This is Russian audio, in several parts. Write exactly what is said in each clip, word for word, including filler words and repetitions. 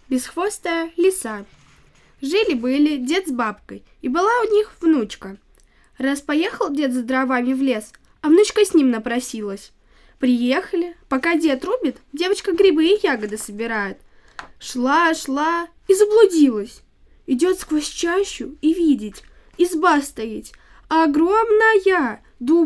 Бесхвостая лиса. Жили-были дед с бабкой, и была у них внучка. Раз поехал дед за дровами в лес, а внучка с ним напросилась. Приехали, пока дед рубит, девочка грибы и ягоды собирает. Шла, шла и заблудилась. Идет сквозь чащу и видеть, изба стоит, огромная,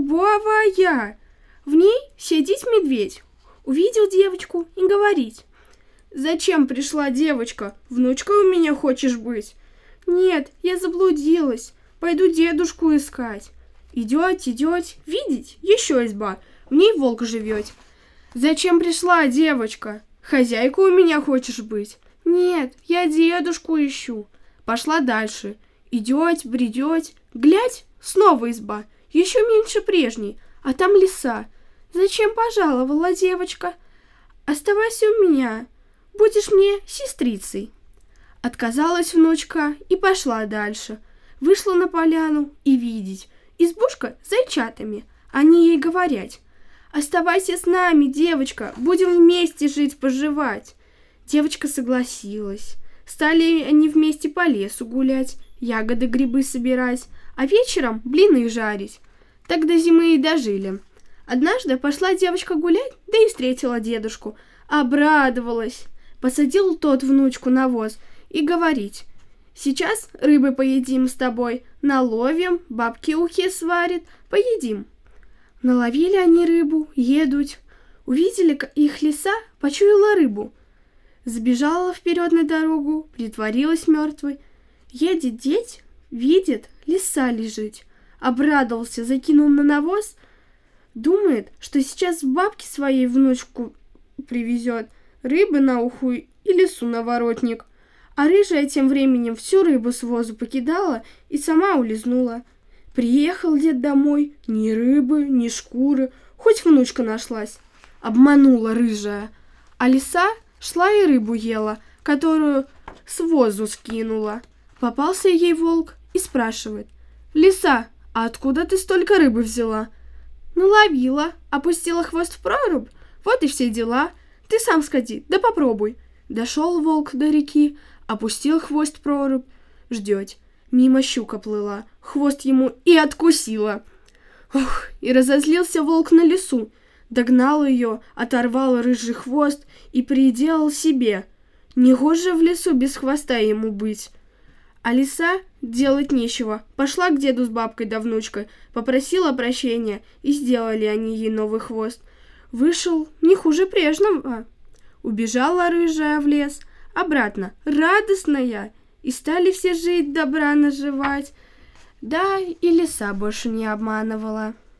дубовая. В ней сидит медведь. Увидел девочку и говорит: «Зачем пришла девочка? Внучкой у меня хочешь быть?» «Нет, я заблудилась. Пойду дедушку искать». Идет, идет, видеть, еще изба. В ней волк живет. «Зачем пришла девочка? Хозяйку у меня хочешь быть?» «Нет, я дедушку ищу». Пошла дальше. Идет, бредет, глядь, снова изба, еще меньше прежней, а там лиса. «Зачем пожаловала девочка? Оставайся у меня. Будешь мне сестрицей». Отказалась внучка и пошла дальше. Вышла на поляну и видеть, избушка с зайчатами. Они ей говорят: «Оставайся с нами, девочка, будем вместе жить-поживать». Девочка согласилась. Стали они вместе по лесу гулять, ягоды, грибы собирать, а вечером блины жарить. Так до зимы и дожили. Однажды пошла девочка гулять, да и встретила дедушку. Обрадовалась. Посадил тот внучку на воз и говорит: «Сейчас рыбы поедим с тобой, наловим, бабки ухи сварит, поедим». Наловили они рыбу, едут. Увидели их лиса, почуяла рыбу. Забежала вперед на дорогу, притворилась мертвой. Едет деть, видит, лиса лежит. Обрадовался, закинул на навоз. Думает, что сейчас бабке своей внучку привезет, рыбы на уху и лису на воротник. А рыжая тем временем всю рыбу с возу покидала и сама улизнула. Приехал дед домой, ни рыбы, ни шкуры, хоть внучка нашлась. Обманула рыжая. А лиса шла и рыбу ела, которую с возу скинула. Попался ей волк и спрашивает: «Лиса, а откуда ты столько рыбы взяла?» «Наловила, опустила хвост в прорубь, вот и все дела. Ты сам сходи, да попробуй». Дошел волк до реки, опустил хвост в прорубь, ждет. Мимо щука плыла, хвост ему и откусила. Ох, и разозлился волк на лису. Догнал ее, оторвал рыжий хвост и приделал себе. Негоже в лесу без хвоста ему быть. А лиса делать нечего. Пошла к деду с бабкой да внучкой, попросила прощения, и сделали они ей новый хвост. Вышел не хуже прежнего. Убежала рыжая в лес, обратно, радостная, и стали все жить, добра наживать. Да, и лиса больше не обманывала.